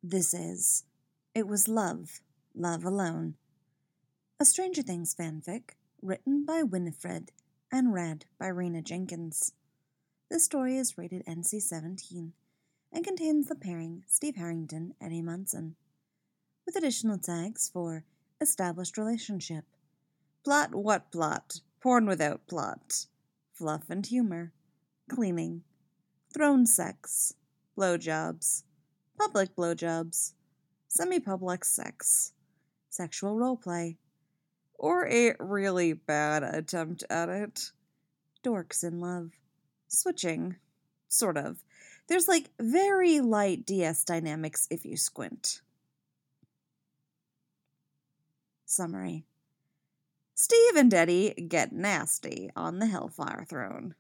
This is It Was Love, Love Alone, a Stranger Things fanfic written by Winifred and read by Rena Jenkins. This story is rated NC-17 and contains the pairing Steve Harrington, Eddie Munson, with additional tags for established relationship, plot what plot, porn without plot, fluff and humor, cleaning, throne sex, blowjobs, public blowjobs, semi-public sex, sexual roleplay, or a really bad attempt at it, dorks in love, switching, sort of. There's like very light DS dynamics if you squint. Summary. Steve and Eddie get nasty on the Hellfire Throne.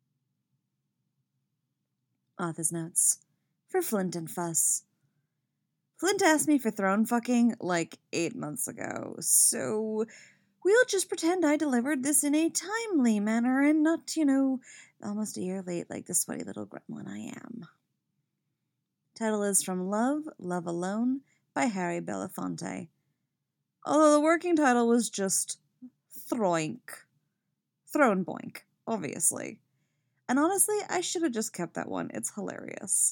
Author's notes. For Flint and Fuss. Flint asked me for throne fucking like 8 months ago, so we'll just pretend I delivered this in a timely manner and not, almost a year late like the sweaty little gremlin I am. Title is from Love, Love Alone by Harry Belafonte. Although the working title was just Throink. Throne Boink, obviously. And honestly, I should have just kept that one. It's hilarious.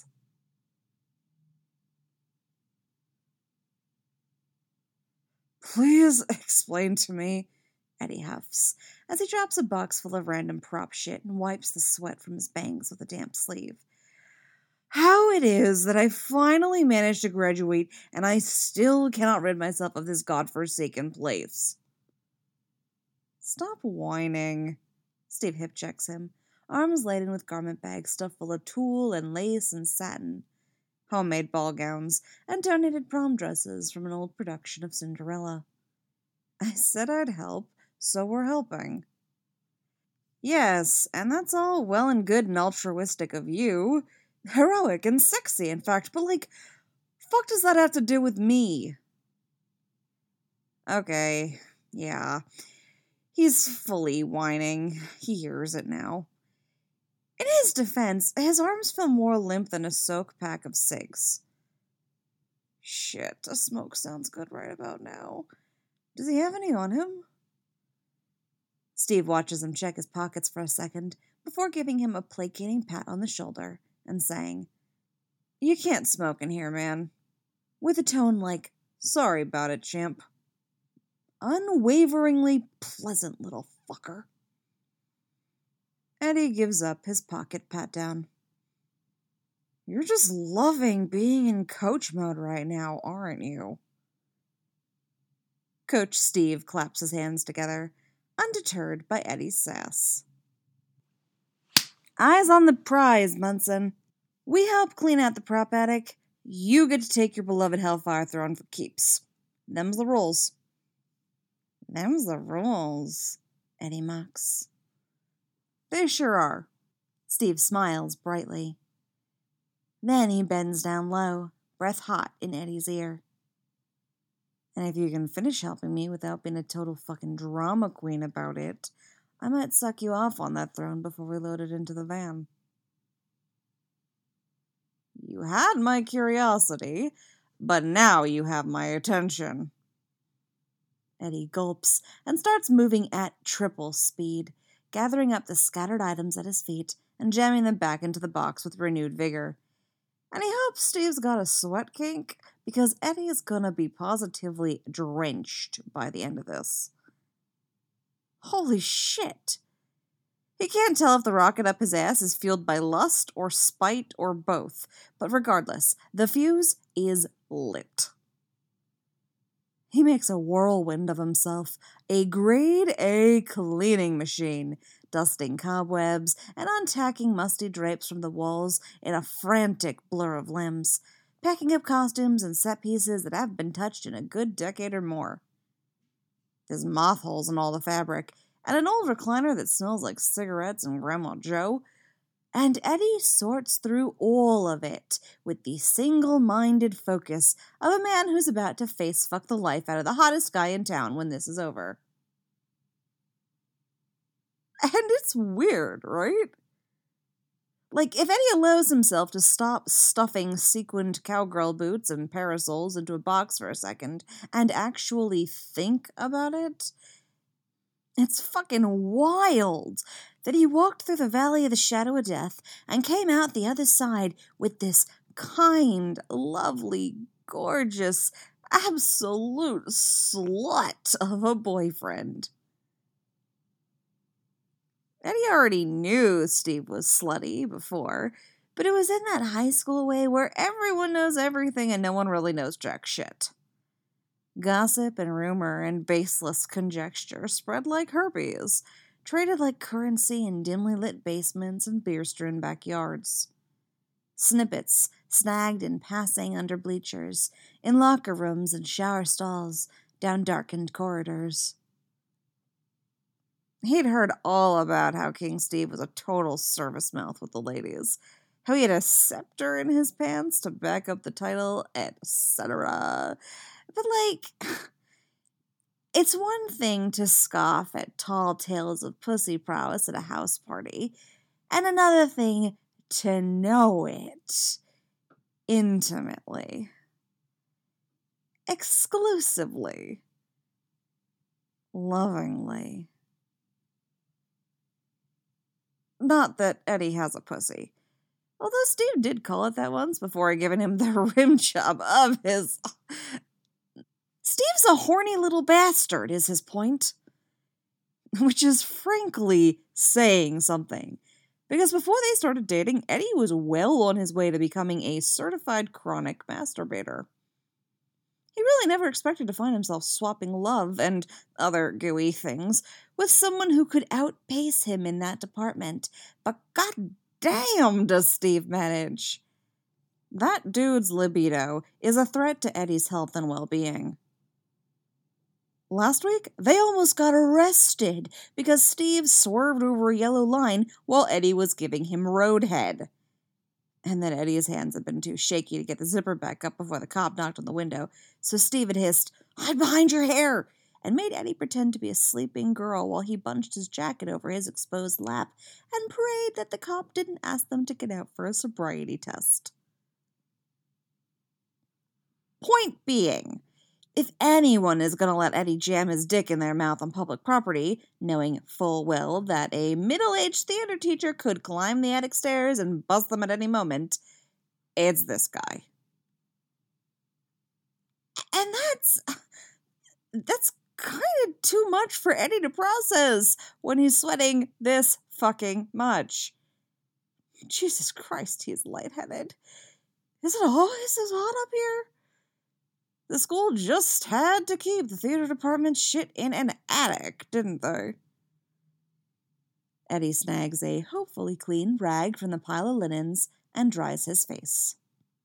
Please explain to me, Eddie huffs, as he drops a box full of random prop shit and wipes the sweat from his bangs with a damp sleeve. How it is that I finally managed to graduate and I still cannot rid myself of this godforsaken place. Stop whining, Steve hip checks him, arms laden with garment bags stuffed full of tulle and lace and satin, homemade ball gowns, and donated prom dresses from an old production of Cinderella. I said I'd help, so we're helping. Yes, and that's all well and good and altruistic of you. Heroic and sexy, in fact, but fuck does that have to do with me? Okay, yeah. He's fully whining. He hears it now. In his defense, his arms feel more limp than a soak pack of cigs. Shit, a smoke sounds good right about now. Does he have any on him? Steve watches him check his pockets for a second before giving him a placating pat on the shoulder and saying, You can't smoke in here, man. With a tone like, Sorry about it, champ. Unwaveringly pleasant little fucker. Eddie gives up his pocket pat down. You're just loving being in coach mode right now, aren't you? Coach Steve claps his hands together, undeterred by Eddie's sass. Eyes on the prize, Munson. We help clean out the prop attic. You get to take your beloved Hellfire Throne for keeps. Them's the rules. Them's the rules, Eddie mocks. They sure are. Steve smiles brightly. Then he bends down low, breath hot in Eddie's ear. And if you can finish helping me without being a total fucking drama queen about it, I might suck you off on that throne before we load it into the van. You had my curiosity, but now you have my attention. Eddie gulps and starts moving at triple speed, gathering up the scattered items at his feet and jamming them back into the box with renewed vigor. And he hopes Steve's got a sweat kink, because Eddie is gonna be positively drenched by the end of this. Holy shit! He can't tell if the rocket up his ass is fueled by lust or spite or both, but regardless, the fuse is lit. He makes a whirlwind of himself, a grade A cleaning machine, dusting cobwebs and untacking musty drapes from the walls in a frantic blur of limbs, packing up costumes and set pieces that haven't been touched in a good decade or more. There's moth holes in all the fabric, and an old recliner that smells like cigarettes and Grandma Joe, and Eddie sorts through all of it with the single-minded focus of a man who's about to face-fuck the life out of the hottest guy in town when this is over. And it's weird, right? Like, if Eddie allows himself to stop stuffing sequined cowgirl boots and parasols into a box for a second and actually think about it, it's fucking wild that he walked through the valley of the shadow of death and came out the other side with this kind, lovely, gorgeous, absolute slut of a boyfriend. Eddie already knew Steve was slutty before, but it was in that high school way where everyone knows everything and no one really knows jack shit. Gossip and rumor and baseless conjecture spread like herpes, traded like currency in dimly lit basements and beer-strewn backyards. Snippets snagged in passing under bleachers, in locker rooms and shower stalls, down darkened corridors. He'd heard all about how King Steve was a total service mouth with the ladies, how he had a scepter in his pants to back up the title, etc. But, it's one thing to scoff at tall tales of pussy prowess at a house party, and another thing to know it intimately, exclusively, lovingly. Not that Eddie has a pussy. Although Steve did call it that once before giving him the rim job of his... Steve's a horny little bastard, is his point. Which is frankly saying something. Because before they started dating, Eddie was well on his way to becoming a certified chronic masturbator. He really never expected to find himself swapping love and other gooey things with someone who could outpace him in that department. But goddamn does Steve manage. That dude's libido is a threat to Eddie's health and well-being. Last week, they almost got arrested because Steve swerved over a yellow line while Eddie was giving him roadhead. And then Eddie's hands had been too shaky to get the zipper back up before the cop knocked on the window, so Steve had hissed, "Hide behind your hair!" and made Eddie pretend to be a sleeping girl while he bunched his jacket over his exposed lap and prayed that the cop didn't ask them to get out for a sobriety test. Point being, if anyone is going to let Eddie jam his dick in their mouth on public property, knowing full well that a middle-aged theater teacher could climb the attic stairs and bust them at any moment, it's this guy. And that's kind of too much for Eddie to process when he's sweating this fucking much. Jesus Christ, he's lightheaded. Is it always this hot up here? The school just had to keep the theater department shit in an attic, didn't they? Eddie snags a hopefully clean rag from the pile of linens and dries his face.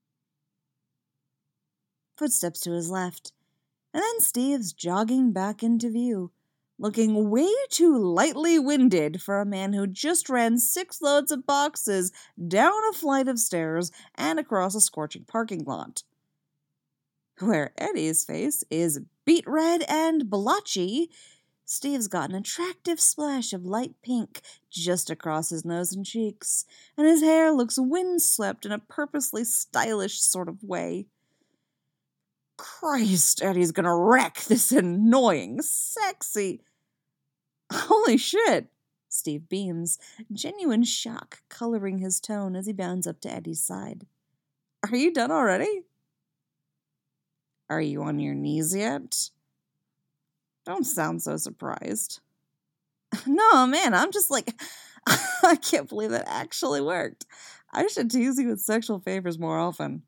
Footsteps to his left, and then Steve's jogging back into view, looking way too lightly winded for a man who just ran 6 loads of boxes down a flight of stairs and across a scorching parking lot. Where Eddie's face is beet red and blotchy, Steve's got an attractive splash of light pink just across his nose and cheeks, and his hair looks windswept in a purposely stylish sort of way. Christ, Eddie's gonna wreck this annoying, sexy... Holy shit! Steve beams, genuine shock coloring his tone as he bounds up to Eddie's side. Are you done already? Are you on your knees yet? Don't sound so surprised. No, man, I'm just I can't believe that actually worked. I should tease you with sexual favors more often.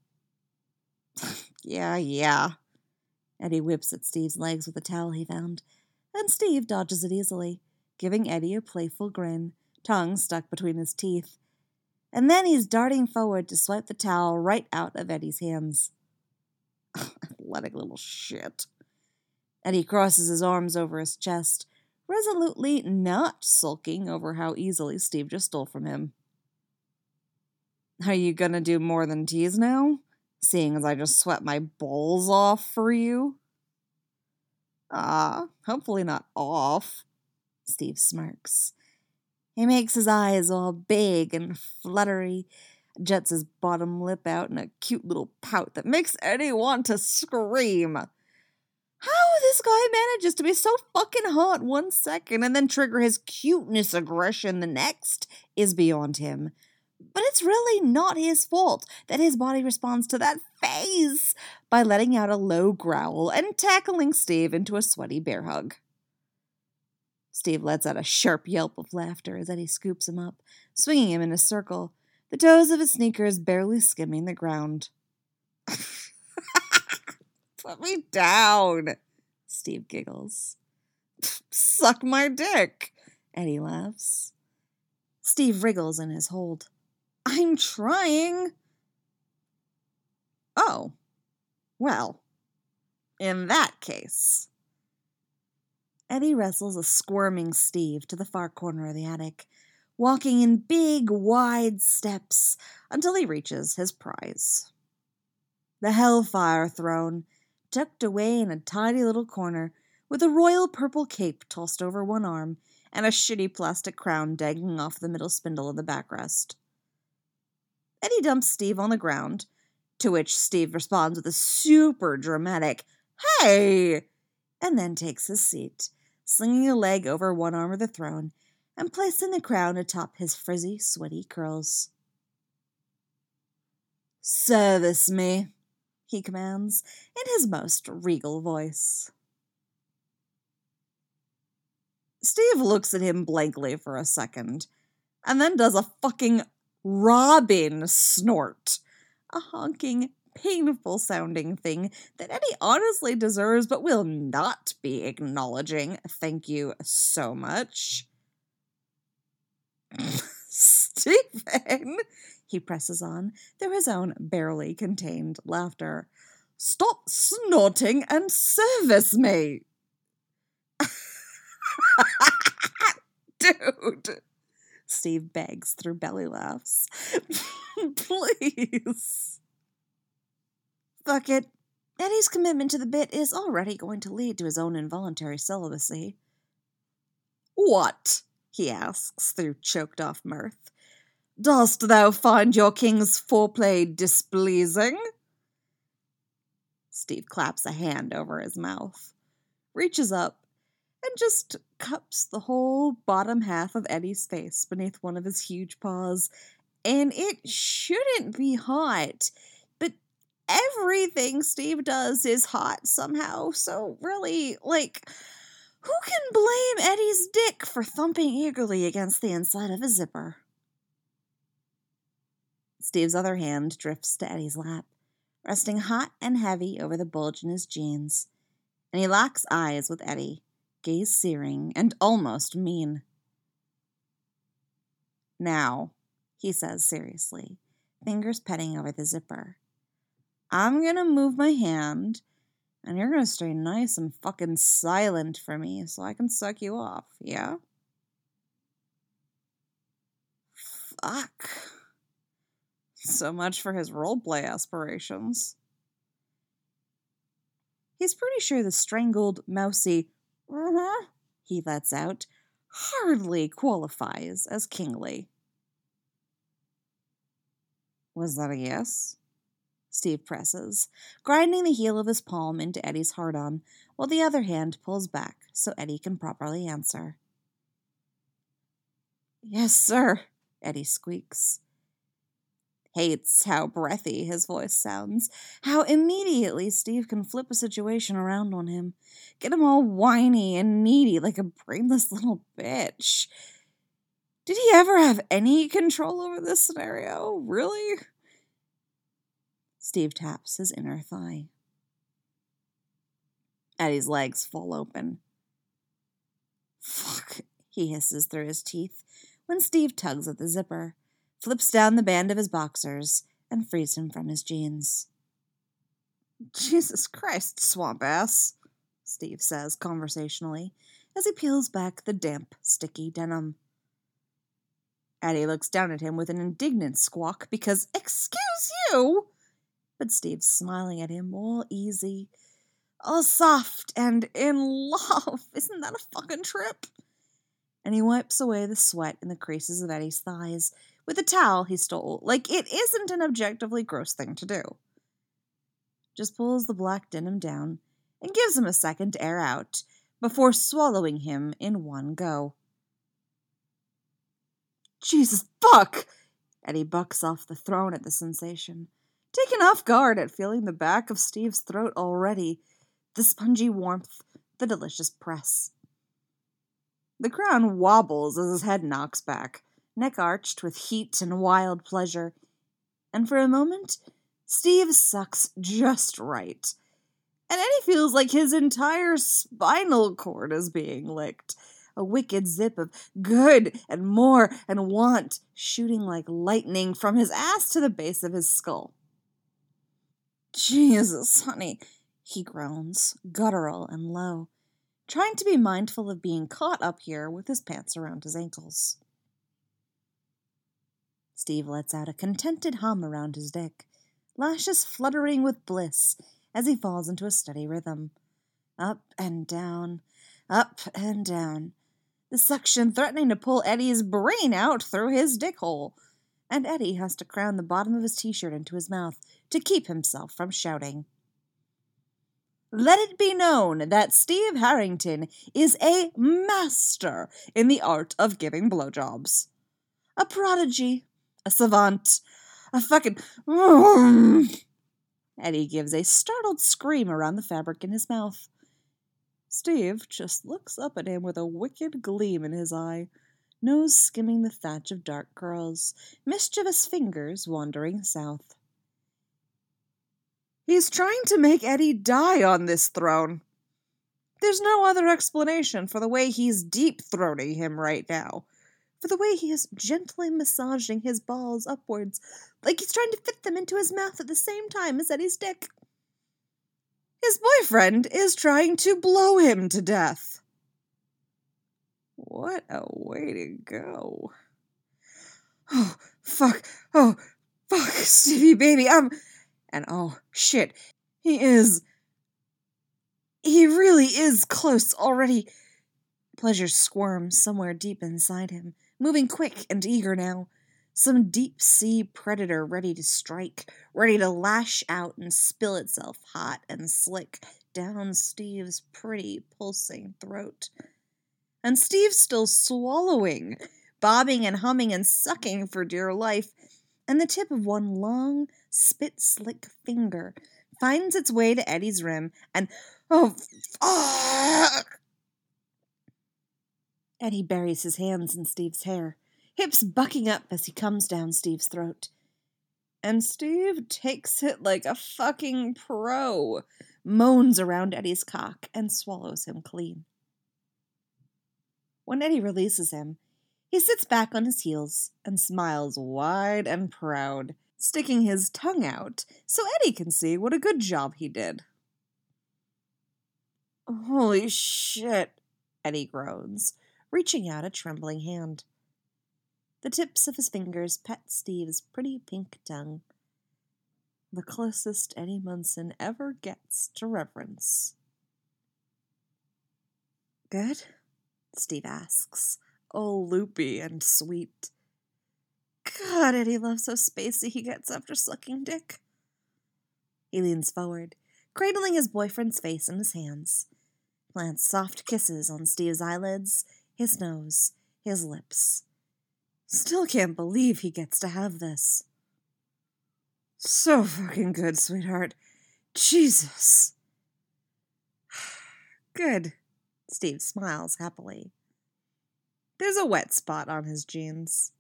Yeah. Eddie whips at Steve's legs with a towel he found, and Steve dodges it easily, giving Eddie a playful grin, tongue stuck between his teeth. And then he's darting forward to swipe the towel right out of Eddie's hands. Athletic little shit. Eddie crosses his arms over his chest, resolutely not sulking over how easily Steve just stole from him. Are you gonna do more than tease now? Seeing as I just sweat my balls off for you? Hopefully not off. Steve smirks. He makes his eyes all big and fluttery, jets his bottom lip out in a cute little pout that makes Eddie want to scream. How this guy manages to be so fucking hot 1 second and then trigger his cuteness aggression the next is beyond him. But it's really not his fault that his body responds to that phase by letting out a low growl and tackling Steve into a sweaty bear hug. Steve lets out a sharp yelp of laughter as Eddie scoops him up, swinging him in a circle, the toes of his sneakers barely skimming the ground. Put me down, Steve giggles. Suck my dick, Eddie laughs. Steve wriggles in his hold. I'm trying. Oh, well, in that case. Eddie wrestles a squirming Steve to the far corner of the attic, walking in big, wide steps until he reaches his prize. The Hellfire Throne, tucked away in a tiny little corner, with a royal purple cape tossed over one arm and a shitty plastic crown dangling off the middle spindle of the backrest. Eddie dumps Steve on the ground, to which Steve responds with a super dramatic, "Hey!" and then takes his seat, slinging a leg over one arm of the throne and placing the crown atop his frizzy, sweaty curls. "Service me," he commands in his most regal voice. Steve looks at him blankly for a second, and then does a fucking Robin snort. A honking, painful-sounding thing that Eddie honestly deserves but will not be acknowledging. Thank you so much. Stephen, he presses on through his own barely contained laughter. Stop snorting and service me. Dude, Steve begs through belly laughs. Please. Fuck it. Eddie's commitment to the bit is already going to lead to his own involuntary celibacy. What? He asks through choked-off mirth. Dost thou find your king's foreplay displeasing? Steve claps a hand over his mouth, reaches up, and just cups the whole bottom half of Eddie's face beneath one of his huge paws. And it shouldn't be hot, but everything Steve does is hot somehow. So really, who can blame Eddie's dick for thumping eagerly against the inside of a zipper? Steve's other hand drifts to Eddie's lap, resting hot and heavy over the bulge in his jeans, and he locks eyes with Eddie, gaze searing and almost mean. Now, he says seriously, fingers petting over the zipper, I'm gonna move my hand, and you're gonna stay nice and fucking silent for me so I can suck you off, yeah? Fuck. So much for his roleplay aspirations. He's pretty sure the strangled, mousy he lets out hardly qualifies as kingly. Was that a yes? Steve presses, grinding the heel of his palm into Eddie's hard-on, while the other hand pulls back so Eddie can properly answer. Yes, sir, Eddie squeaks. Hates how breathy his voice sounds, how immediately Steve can flip a situation around on him, get him all whiny and needy like a brainless little bitch. Did he ever have any control over this scenario? Really? Steve taps his inner thigh. Eddie's legs fall open. Fuck, he hisses through his teeth when Steve tugs at the zipper, flips down the band of his boxers, and frees him from his jeans. Jesus Christ, swamp ass, Steve says conversationally as he peels back the damp, sticky denim. Eddie looks down at him with an indignant squawk because, excuse you! But Steve's smiling at him all easy, all soft and in love. Isn't that a fucking trip? and he wipes away the sweat in the creases of Eddie's thighs with a towel he stole, like it isn't an objectively gross thing to do. Just pulls the black denim down and gives him a second to air out before swallowing him in one go. Jesus fuck! Eddie bucks off the throne at the sensation, taken off guard at feeling the back of Steve's throat already, the spongy warmth, the delicious press. The crown wobbles as his head knocks back, neck arched with heat and wild pleasure, and for a moment, Steve sucks just right, and Eddie feels like his entire spinal cord is being licked, a wicked zip of good and more and want shooting like lightning from his ass to the base of his skull. Jesus, honey, he groans, guttural and low, trying to be mindful of being caught up here with his pants around his ankles. Steve lets out a contented hum around his dick, lashes fluttering with bliss as he falls into a steady rhythm. Up and down, the suction threatening to pull Eddie's brain out through his dick hole, and Eddie has to cram the bottom of his t-shirt into his mouth to keep himself from shouting. Let it be known that Steve Harrington is a master in the art of giving blowjobs. A prodigy, a savant, a fucking... Eddie gives a startled scream around the fabric in his mouth. Steve just looks up at him with a wicked gleam in his eye, nose skimming the thatch of dark curls, mischievous fingers wandering south. He's trying to make Eddie die on this throne. There's no other explanation for the way he's deep-throating him right now, for the way he is gently massaging his balls upwards, like he's trying to fit them into his mouth at the same time as Eddie's dick. His boyfriend is trying to blow him to death. What a way to go. Oh, fuck, Stevie baby, and oh, shit, he really is close already. Pleasure squirms somewhere deep inside him, moving quick and eager now. Some deep-sea predator ready to strike, ready to lash out and spill itself hot and slick down Steve's pretty, pulsing throat. And Steve's still swallowing, bobbing and humming and sucking for dear life, and the tip of one long, spit-slick finger finds its way to Eddie's rim, and oh, fuck! Eddie buries his hands in Steve's hair, hips bucking up as he comes down Steve's throat. And Steve takes it like a fucking pro, moans around Eddie's cock, and swallows him clean. When Eddie releases him, he sits back on his heels and smiles wide and proud, sticking his tongue out so Eddie can see what a good job he did. Holy shit, Eddie groans, reaching out a trembling hand. The tips of his fingers pet Steve's pretty pink tongue, the closest Eddie Munson ever gets to reverence. Good? Steve asks, all loopy and sweet. God, Eddie loves how spacey he gets after sucking dick. He leans forward, cradling his boyfriend's face in his hands, plants soft kisses on Steve's eyelids, his nose, his lips. Still can't believe he gets to have this. So fucking good, sweetheart. Jesus. Good. Steve smiles happily. There's a wet spot on his jeans.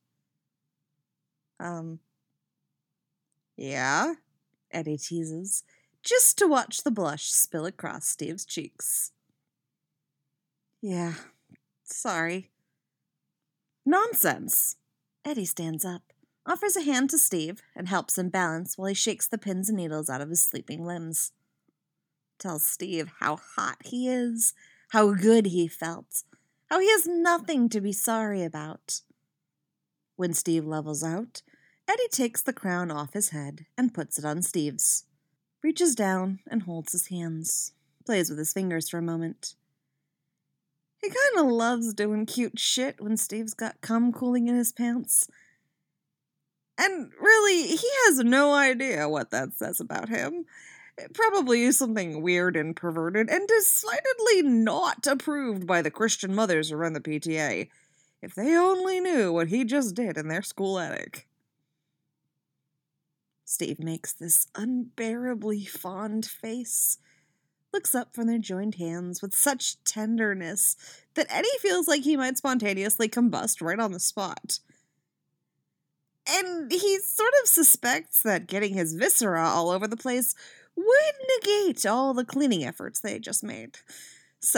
Yeah? Eddie teases, just to watch the blush spill across Steve's cheeks. Yeah, sorry. Nonsense. Eddie stands up, offers a hand to Steve, and helps him balance while he shakes the pins and needles out of his sleeping limbs. Tells Steve how hot he is, how good he felt, how he has nothing to be sorry about. When Steve levels out, Eddie takes the crown off his head and puts it on Steve's, reaches down and holds his hands, plays with his fingers for a moment. He kind of loves doing cute shit when Steve's got cum cooling in his pants. And really, he has no idea what that says about him. It probably is something weird and perverted and decidedly not approved by the Christian mothers who run the PTA. If they only knew what he just did in their school attic. Steve makes this unbearably fond face, looks up from their joined hands with such tenderness that Eddie feels like he might spontaneously combust right on the spot. And he sort of suspects that getting his viscera all over the place would negate all the cleaning efforts they just made. So,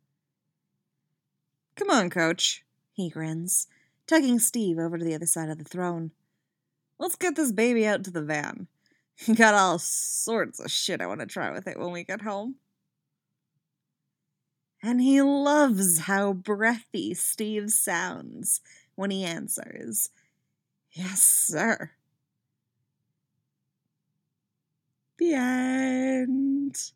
come on, Coach, he grins, tugging Steve over to the other side of the throne. Let's get this baby out to the van. Got all sorts of shit I want to try with it when we get home. And he loves how breathy Steve sounds when he answers, "Yes, sir." The end.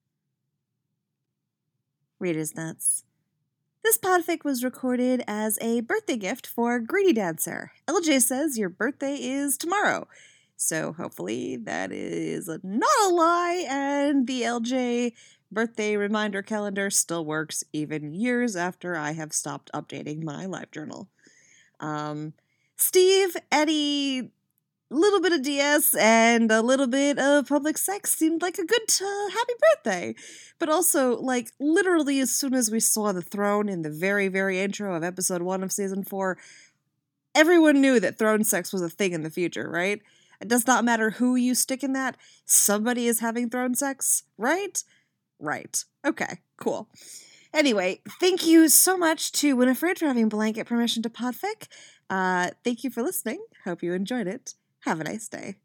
Reader's Notes. This podfic was recorded as a birthday gift for Greedy Dancer. LJ says your birthday is tomorrow. So hopefully that is not a lie, and the LJ birthday reminder calendar still works even years after I have stopped updating my live journal. Steve, Eddie, a little bit of DS and a little bit of public sex seemed like a good happy birthday. But also, like, literally as soon as we saw the throne in the very, very intro of episode 1 of season 4, everyone knew that throne sex was a thing in the future, right? It does not matter who you stick in that. Somebody is having throne sex, right? Right. Okay, cool. Anyway, thank you so much to Winifred for having blanket permission to podfic. Thank you for listening. Hope you enjoyed it. Have a nice day.